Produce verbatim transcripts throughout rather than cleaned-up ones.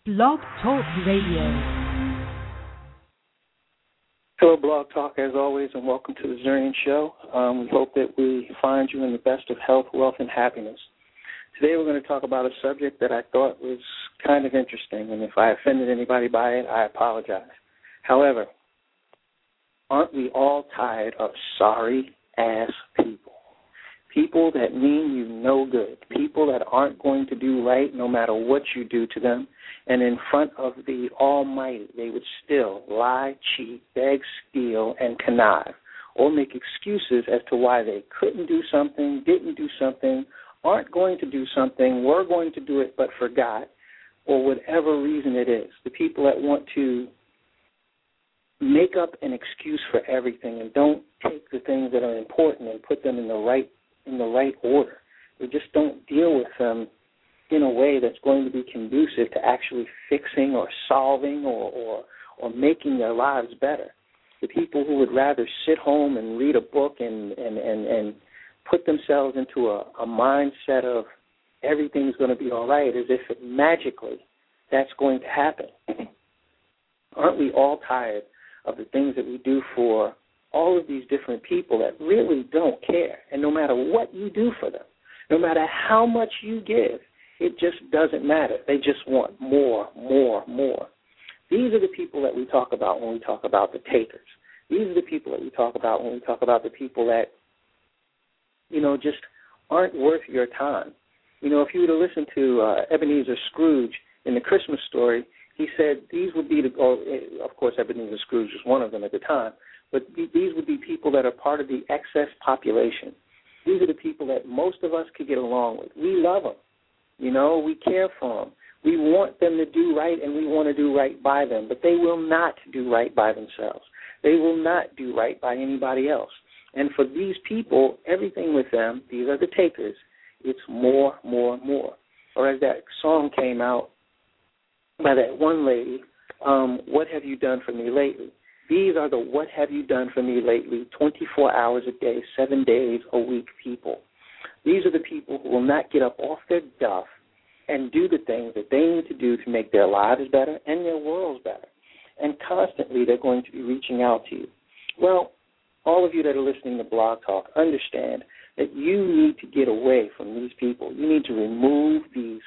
Blog Talk Radio. Hello, Blog Talk, as always, and welcome to the Zernian Show. Um, we hope that we find you in the best of health, wealth, and happiness. Today we're going to talk about a subject that I thought was kind of interesting, and if I offended anybody by it, I apologize. However, aren't we all tired of sorry-ass people? People that mean you no good, people that aren't going to do right no matter what you do to them, and in front of the Almighty, they would still lie, cheat, beg, steal, and connive, or make excuses as to why they couldn't do something, didn't do something, aren't going to do something, were going to do it but forgot, or whatever reason it is. The people that want to make up an excuse for everything and don't take the things that are important and put them in the right in the right order. We just don't deal with them in a way that's going to be conducive to actually fixing or solving or, or, or making their lives better. The people who would rather sit home and read a book and, and, and, and put themselves into a, a mindset of everything's going to be all right as if it magically that's going to happen. Aren't we all tired of the things that we do for all of these different people that really don't care? And no matter what you do for them, no matter how much you give, it just doesn't matter. They just want more, more, more. These are the people that we talk about when we talk about the takers. These are the people that we talk about when we talk about the people that, you know, just aren't worth your time. You know, if you were to listen to uh, Ebenezer Scrooge in the Christmas story, he said these would be the, or, of course, Ebenezer Scrooge was one of them at the time, but these would be people that are part of the excess population. These are the people that most of us could get along with. We love them. You know, we care for them. We want them to do right, and we want to do right by them, but they will not do right by themselves. They will not do right by anybody else. And for these people, everything with them, these are the takers, it's more, more, more. Or as that song came out by that one lady, um, what have you done for me lately? These are the what have you done for me lately, twenty-four hours a day, seven days a week people. These are the people who will not get up off their duff and do the things that they need to do to make their lives better and their worlds better. And constantly they're going to be reaching out to you. Well, all of you that are listening to Blog Talk, understand that you need to get away from these people. You need to remove these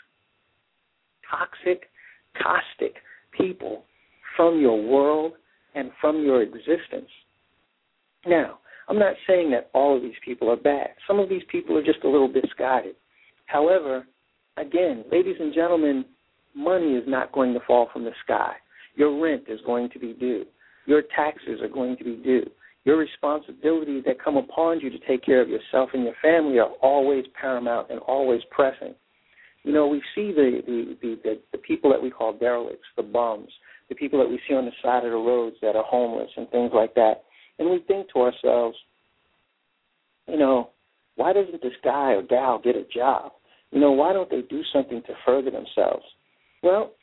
toxic, caustic people from your world and from your existence. Now, I'm not saying that all of these people are bad. Some of these people are just a little misguided. However, again, ladies and gentlemen, money is not going to fall from the sky. Your rent is going to be due. Your taxes are going to be due. Your responsibilities that come upon you to take care of yourself and your family are always paramount and always pressing. You know, we see the, the, the, the, the people that we call derelicts, the bums, the people that we see on the side of the roads that are homeless and things like that. And we think to ourselves, you know, why doesn't this guy or gal get a job? You know, why don't they do something to further themselves? Well,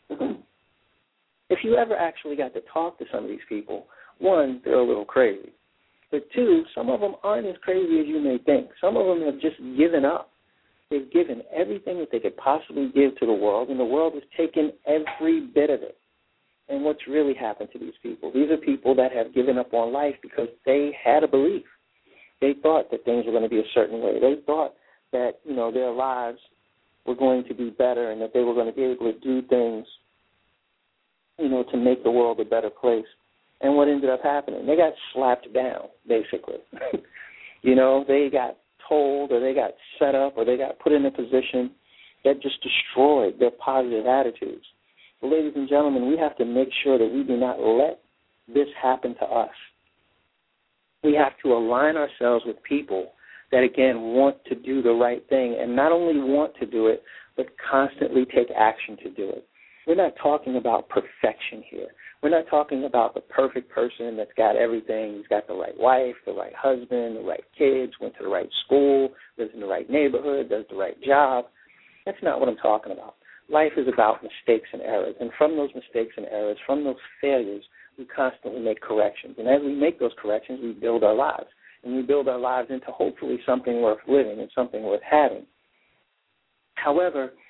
if you ever actually got to talk to some of these people, one, they're a little crazy. But two, some of them aren't as crazy as you may think. Some of them have just given up. They've given everything that they could possibly give to the world, and the world has taken every bit of it. And what's really happened to these people? These are people that have given up on life because they had a belief. They thought that things were going to be a certain way. They thought that, you know, their lives were going to be better and that they were going to be able to do things, you know, to make the world a better place. And what ended up happening? They got slapped down, basically. You know, they got told or they got set up or they got put in a position that just destroyed their positive attitudes. But ladies and gentlemen, we have to make sure that we do not let this happen to us. We have to align ourselves with people that, again, want to do the right thing and not only want to do it, but constantly take action to do it. We're not talking about perfection here. We're not talking about the perfect person that's got everything. He's got the right wife, the right husband, the right kids, went to the right school, lives in the right neighborhood, does the right job. That's not what I'm talking about. Life is about mistakes and errors, and from those mistakes and errors, from those failures, we constantly make corrections. And as we make those corrections, we build our lives. And we build our lives into hopefully something worth living and something worth having. However,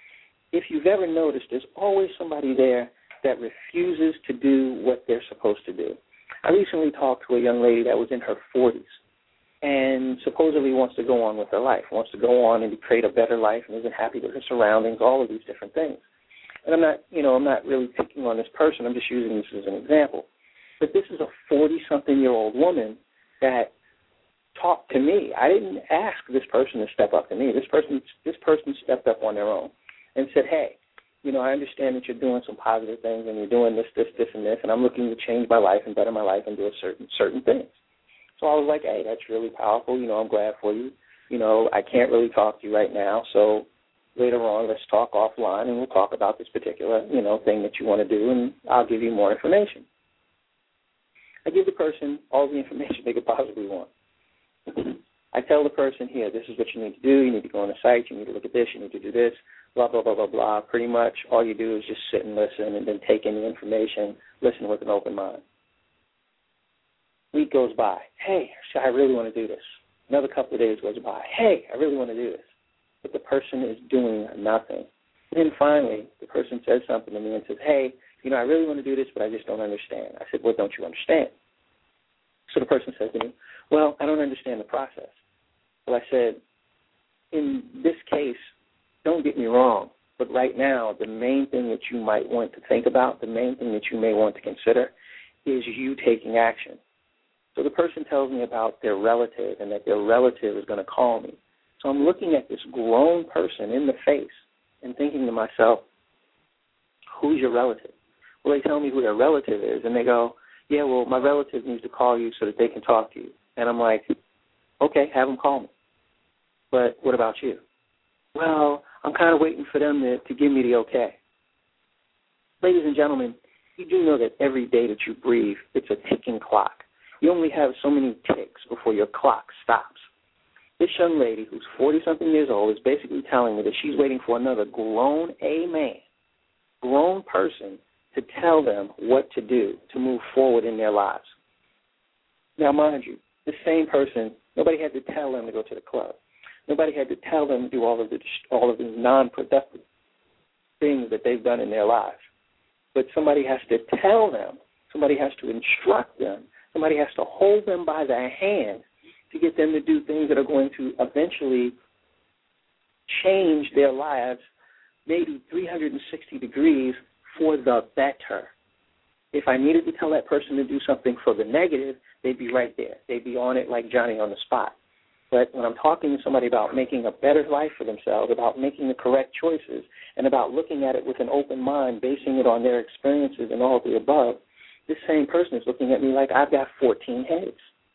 if you've ever noticed, there's always somebody there that refuses to do what they're supposed to do. I recently talked to a young lady that was in her forties and supposedly wants to go on with her life, wants to go on and create a better life and isn't happy with her surroundings, all of these different things. And I'm not, you know, I'm not really picking on this person. I'm just using this as an example. But this is a forty-something-year-old woman that talked to me. I didn't ask this person to step up to me. This person, this person stepped up on their own and said, hey, you know, I understand that you're doing some positive things and you're doing this, this, this, and this, and I'm looking to change my life and better my life and do a certain certain things. So I was like, hey, that's really powerful. You know, I'm glad for you. You know, I can't really talk to you right now, so later on let's talk offline and we'll talk about this particular, you know, thing that you want to do, and I'll give you more information. I give the person all the information they could possibly want. I tell the person, here, this is what you need to do. You need to go on the site. You need to look at this. You need to do this, blah, blah, blah, blah, blah. Pretty much all you do is just sit and listen and then take in the information, listen with an open mind. Week goes by. Hey, I really want to do this. Another couple of days goes by. Hey, I really want to do this. But the person is doing nothing. And then finally, the person says something to me and says, hey, you know, I really want to do this, but I just don't understand. I said, well, don't you understand? So the person says to me, well, I don't understand the process. Well, I said, in this case, don't get me wrong, but right now the main thing that you might want to think about, the main thing that you may want to consider is you taking action. So the person tells me about their relative and that their relative is going to call me. So I'm looking at this grown person in the face and thinking to myself, who's your relative? Well, they tell me who their relative is, and they go, yeah, well, my relative needs to call you so that they can talk to you. And I'm like, okay, have them call me. But what about you? Well, I'm kind of waiting for them to, to give me the okay. Ladies and gentlemen, you do know that every day that you breathe, it's a ticking clock. You only have so many ticks before your clock stops. This young lady who's forty-something years old is basically telling me that she's waiting for another grown A man, grown person, to tell them what to do to move forward in their lives. Now, mind you, the same person, nobody had to tell them to go to the club. Nobody had to tell them to do all of the all of these non-productive things that they've done in their lives. But somebody has to tell them, somebody has to instruct them, somebody has to hold them by the hand to get them to do things that are going to eventually change their lives maybe three hundred sixty degrees for the better. If I needed to tell that person to do something for the negative, they'd be right there. They'd be on it like Johnny on the spot. But when I'm talking to somebody about making a better life for themselves, about making the correct choices, and about looking at it with an open mind, basing it on their experiences and all of the above, this same person is looking at me like I've got fourteen heads.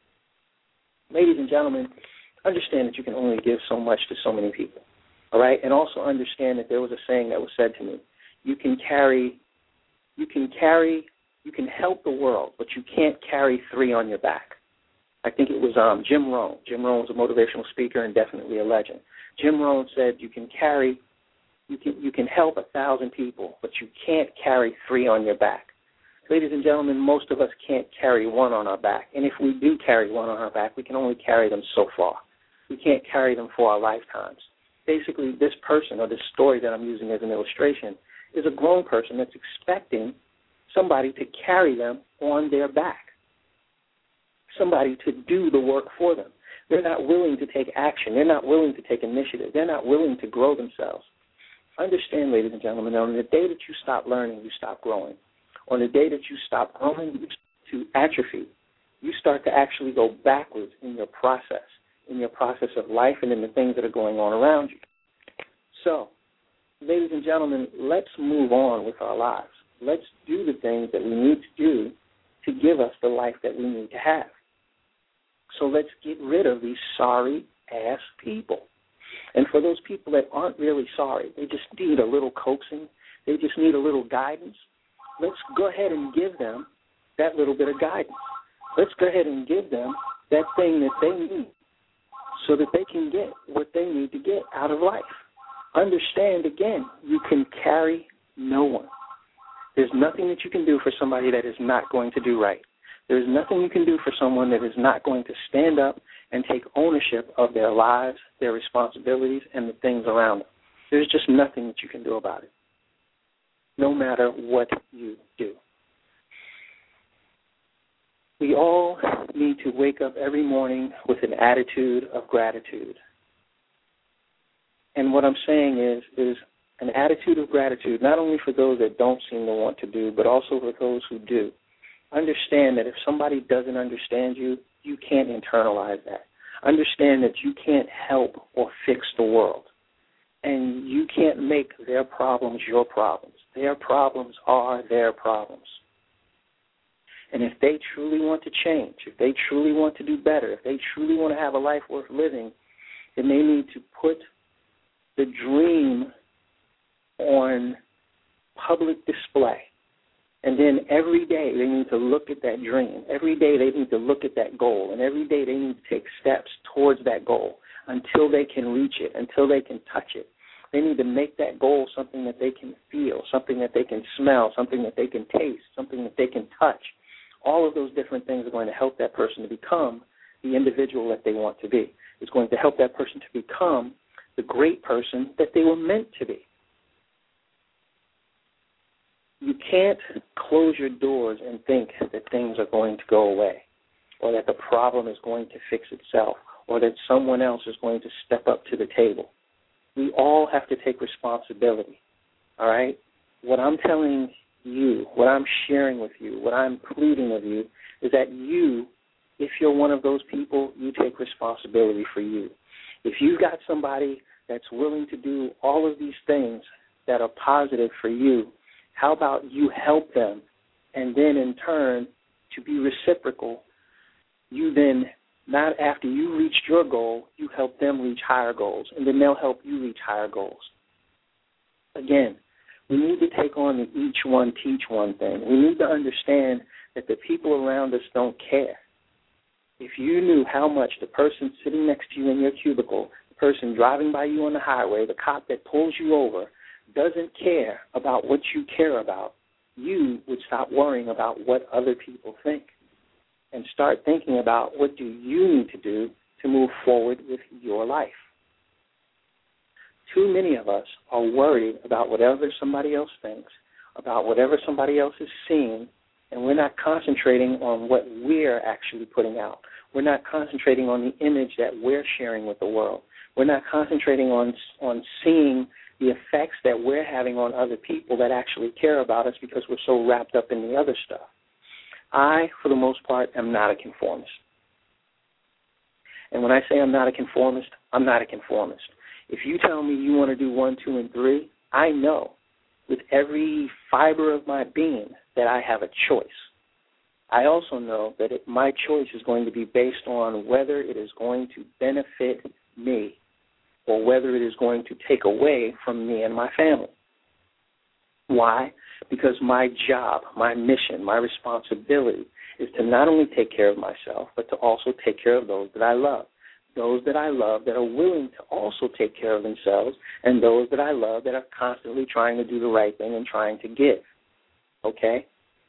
Ladies and gentlemen, understand that you can only give so much to so many people, all right? And also understand that there was a saying that was said to me, you can carry, you can carry, you can help the world, but you can't carry three on your back. I think it was um, Jim Rohn. Jim Rohn was a motivational speaker and definitely a legend. Jim Rohn said you can carry, you can you can help a thousand people, but you can't carry three on your back. Ladies and gentlemen, most of us can't carry one on our back. And if we do carry one on our back, we can only carry them so far. We can't carry them for our lifetimes. Basically, this person or this story that I'm using as an illustration is a grown person that's expecting somebody to carry them on their back, somebody to do the work for them. They're not willing to take action. They're not willing to take initiative. They're not willing to grow themselves. Understand, ladies and gentlemen, that on the day that you stop learning, you stop growing. On the day that you stop growing, you start to atrophy. You start to actually go backwards in your process, in your process of life and in the things that are going on around you. So, ladies and gentlemen, let's move on with our lives. Let's do the things that we need to do to give us the life that we need to have. So let's get rid of these sorry-ass people. And for those people that aren't really sorry, they just need a little coaxing, they just need a little guidance, let's go ahead and give them that little bit of guidance. Let's go ahead and give them that thing that they need so that they can get what they need to get out of life. Understand, again, you can carry no one. There's nothing that you can do for somebody that is not going to do right. There's nothing you can do for someone that is not going to stand up and take ownership of their lives, their responsibilities, and the things around them. There's just nothing that you can do about it, no matter what you do. We all need to wake up every morning with an attitude of gratitude. And what I'm saying is, is an attitude of gratitude, not only for those that don't seem to want to do, but also for those who do. Understand that if somebody doesn't understand you, you can't internalize that. Understand that you can't help or fix the world. And you can't make their problems your problems. Their problems are their problems. And if they truly want to change, if they truly want to do better, if they truly want to have a life worth living, then they need to put the dream on public display. And then every day they need to look at that dream. Every day they need to look at that goal. And every day they need to take steps towards that goal until they can reach it, until they can touch it. They need to make that goal something that they can feel, something that they can smell, something that they can taste, something that they can touch. All of those different things are going to help that person to become the individual that they want to be. It's going to help that person to become the great person that they were meant to be. You can't close your doors and think that things are going to go away, or that the problem is going to fix itself, or that someone else is going to step up to the table. We all have to take responsibility, all right? What I'm telling you, what I'm sharing with you, what I'm pleading with you is that you, if you're one of those people, you take responsibility for you. If you've got somebody that's willing to do all of these things that are positive for you, how about you help them, and then in turn, to be reciprocal, you then, not after you reached your goal, you help them reach higher goals, and then they'll help you reach higher goals. Again, we need to take on the each one, teach one thing. We need to understand that the people around us don't care. If you knew how much the person sitting next to you in your cubicle, the person driving by you on the highway, the cop that pulls you over, doesn't care about what you care about, you would stop worrying about what other people think and start thinking about what do you need to do to move forward with your life. Too many of us are worried about whatever somebody else thinks, about whatever somebody else is seeing, and we're not concentrating on what we're actually putting out. We're not concentrating on the image that we're sharing with the world. We're not concentrating on on seeing the effects that we're having on other people that actually care about us because we're so wrapped up in the other stuff. I, for the most part, am not a conformist. And when I say I'm not a conformist, I'm not a conformist. If you tell me you want to do one, two, and three, I know with every fiber of my being that I have a choice. I also know that it, my choice is going to be based on whether it is going to benefit me or whether it is going to take away from me and my family. Why? Because my job, my mission, my responsibility is to not only take care of myself, but to also take care of those that I love. Those that I love that are willing to also take care of themselves, and those that I love that are constantly trying to do the right thing and trying to give. Okay?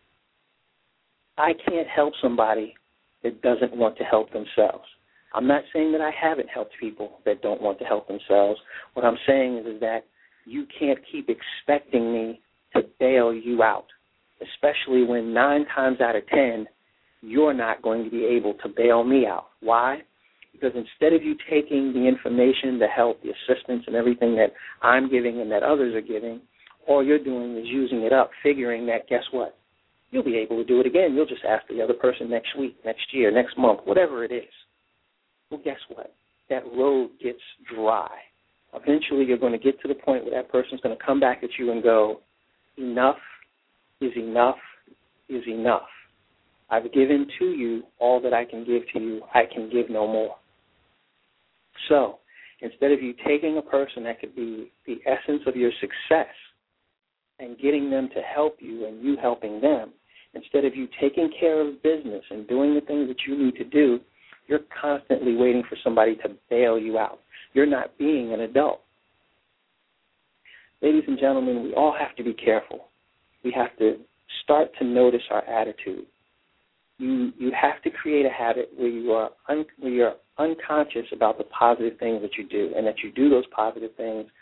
I can't help somebody that doesn't want to help themselves. I'm not saying that I haven't helped people that don't want to help themselves. What I'm saying is, is that you can't keep expecting me to bail you out, especially when nine times out of ten, you're not going to be able to bail me out. Why? Because instead of you taking the information, the help, the assistance, and everything that I'm giving and that others are giving, all you're doing is using it up, figuring that, guess what? You'll be able to do it again. You'll just ask the other person next week, next year, next month, whatever it is. Well, guess what? That road gets dry. Eventually you're going to get to the point where that person's going to come back at you and go, enough is enough is enough. I've given to you all that I can give to you. I can give no more. So instead of you taking a person that could be the essence of your success and getting them to help you and you helping them, instead of you taking care of business and doing the things that you need to do, you're constantly waiting for somebody to bail you out. You're not being an adult. Ladies and gentlemen, we all have to be careful. We have to start to notice our attitude. You you have to create a habit where you are un, where you're unconscious about the positive things that you do, and that you do those positive things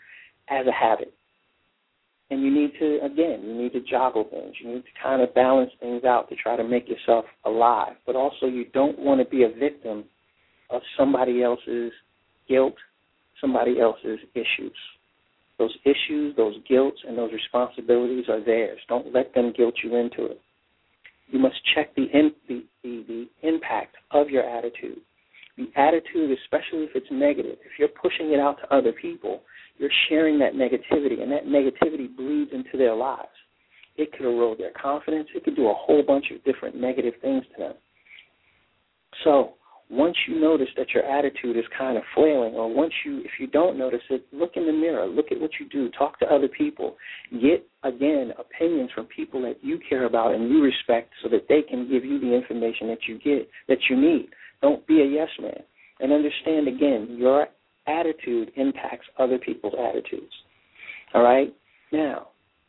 as a habit. And you need to, again, you need to joggle things. You need to kind of balance things out to try to make yourself alive. But also you don't want to be a victim of somebody else's guilt, somebody else's issues. Those issues, those guilts, and those responsibilities are theirs. Don't let them guilt you into it. You must check the, in, the, the, the impact of your attitude. The attitude, especially if it's negative, if you're pushing it out to other people, you're sharing that negativity, and that negativity bleeds into their lives. It could erode their confidence. It could do a whole bunch of different negative things to them. So once you notice that your attitude is kind of flailing, or once you, if you don't notice it, look in the mirror, look at what you do, talk to other people, get, again, opinions from people that you care about and you respect so that they can give you the information that you get, that you need. Don't be a yes man. And understand, again, your attitude impacts other people's attitudes. All right? Now,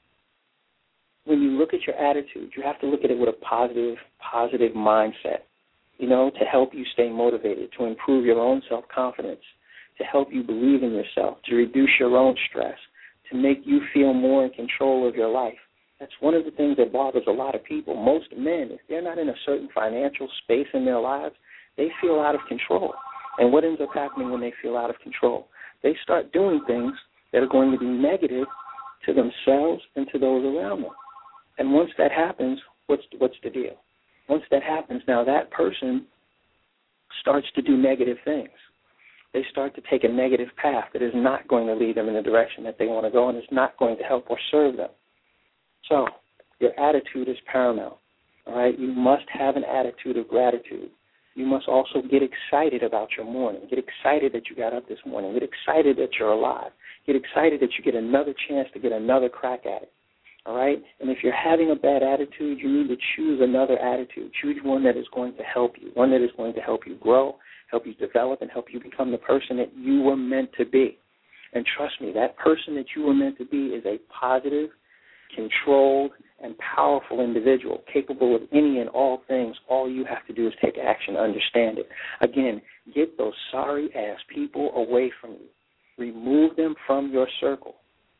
when you look at your attitude, you have to look at it with a positive, positive mindset, you know, to help you stay motivated, to improve your own self-confidence, to help you believe in yourself, to reduce your own stress, to make you feel more in control of your life. That's one of the things that bothers a lot of people. Most men, if they're not in a certain financial space in their lives, they feel out of control. And what ends up happening when they feel out of control? They start doing things that are going to be negative to themselves and to those around them. And once that happens, what's what's the deal? Once that happens, now that person starts to do negative things. They start to take a negative path that is not going to lead them in the direction that they want to go and is not going to help or serve them. So your attitude is paramount. All right? You must have an attitude of gratitude. You must also get excited about your morning. Get excited that you got up this morning. Get excited that you're alive. Get excited that you get another chance to get another crack at it. All right? And if you're having a bad attitude, you need to choose another attitude. Choose one that is going to help you, one that is going to help you grow, help you develop, and help you become the person that you were meant to be. And trust me, that person that you were meant to be is a positive, controlled, and powerful individual, capable of any and all things. All you have to do is take action, understand it. Again, get those sorry-ass people away from you. Remove them from your circle.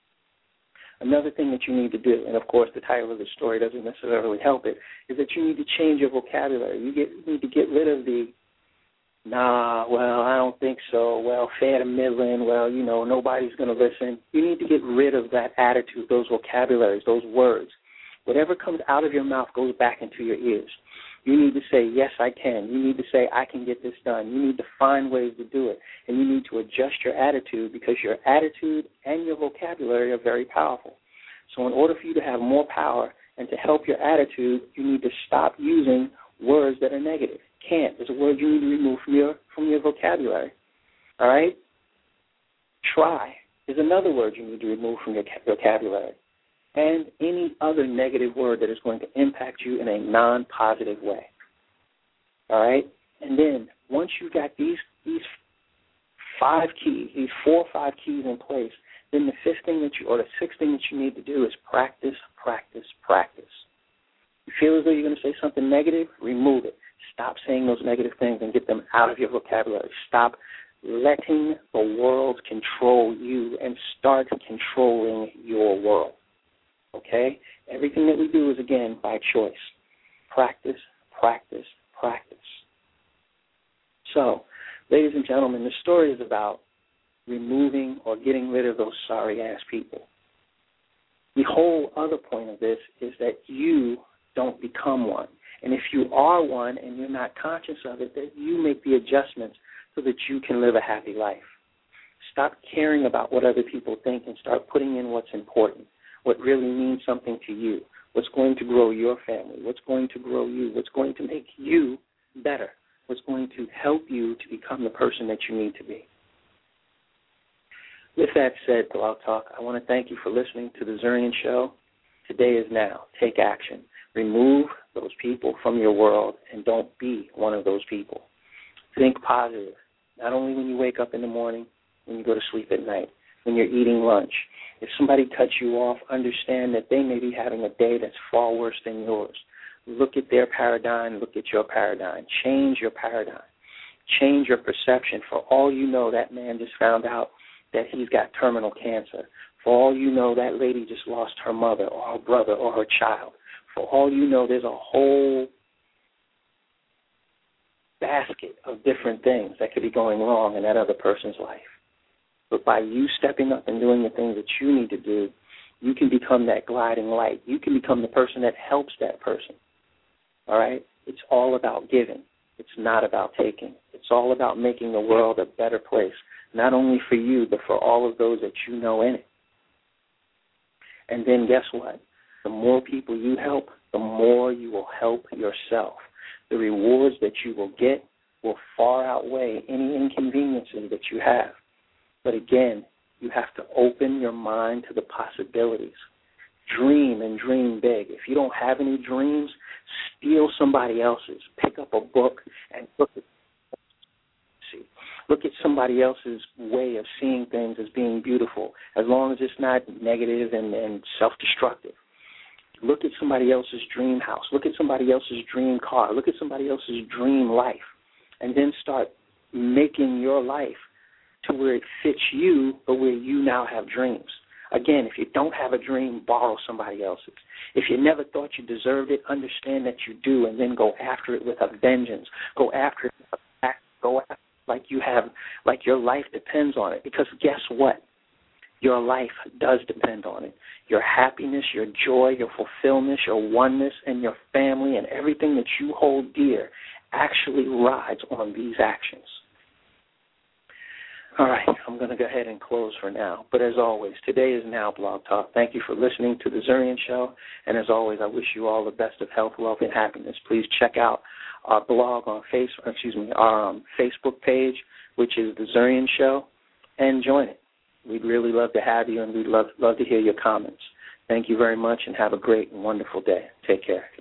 Another thing that you need to do, and of course the title of the story doesn't necessarily help it, is that you need to change your vocabulary. You, get, you need to get rid of the, nah, well, I don't think so, well, fair to middling, well, you know, nobody's going to listen. You need to get rid of that attitude, those vocabularies, those words. Whatever comes out of your mouth goes back into your ears. You need to say, yes, I can. You need to say, I can get this done. You need to find ways to do it. And you need to adjust your attitude because your attitude and your vocabulary are very powerful. So in order for you to have more power and to help your attitude, you need to stop using words that are negative. Can't is a word you need to remove from your, from your vocabulary. All right? Try is another word you need to remove from your vocabulary. And any other negative word that is going to impact you in a non-positive way. All right? And then once you've got these these five keys, these four or five keys in place, then the fifth thing that you, or the sixth thing that you need to do is practice, practice, practice. You feel as though you're going to say something negative, remove it. Stop saying those negative things and get them out of your vocabulary. Stop letting the world control you and start controlling your world. Okay? Everything that we do is, again, by choice. Practice, practice, practice. So, ladies and gentlemen, the story is about removing or getting rid of those sorry-ass people. The whole other point of this is that you don't become one. And if you are one and you're not conscious of it, that you make the adjustments so that you can live a happy life. Stop caring about what other people think and start putting in what's important. What really means something to you, what's going to grow your family, what's going to grow you, what's going to make you better, what's going to help you to become the person that you need to be. With that said, Blog Talk, I want to thank you for listening to The Zernian Show. Today is now. Take action. Remove those people from your world and don't be one of those people. Think positive, not only when you wake up in the morning, when you go to sleep at night, when you're eating lunch. If somebody cuts you off, understand that they may be having a day that's far worse than yours. Look at their paradigm, look at your paradigm. Change your paradigm. Change your perception. For all you know, that man just found out that he's got terminal cancer. For all you know, that lady just lost her mother or her brother or her child. For all you know, there's a whole basket of different things that could be going wrong in that other person's life. But by you stepping up and doing the things that you need to do, you can become that gliding light. You can become the person that helps that person. All right? It's all about giving. It's not about taking. It's all about making the world a better place, not only for you, but for all of those that you know in it. And then guess what? The more people you help, the more you will help yourself. The rewards that you will get will far outweigh any inconveniences that you have. But again, you have to open your mind to the possibilities. Dream and dream big. If you don't have any dreams, steal somebody else's. Pick up a book and look at see. Look at somebody else's way of seeing things as being beautiful, as long as it's not negative and, and self-destructive. Look at somebody else's dream house. Look at somebody else's dream car. Look at somebody else's dream life. And then start making your life to where it fits you, but where you now have dreams. Again, if you don't have a dream, borrow somebody else's. If you never thought you deserved it, understand that you do, and then go after it with a vengeance. Go after it with a go after it like you have, like your life depends on it. Because guess what? Your life does depend on it. Your happiness, your joy, your fulfillment, your oneness, and your family, and everything that you hold dear actually rides on these actions. All right, I'm going to go ahead and close for now. But as always, today is Now Blog Talk. Thank you for listening to The Zurian Show. And as always, I wish you all the best of health, wealth, and happiness. Please check out our blog on face, excuse me, our um, Facebook page, which is The Zurian Show, and join it. We'd really love to have you, and we'd love, love to hear your comments. Thank you very much, and have a great and wonderful day. Take care.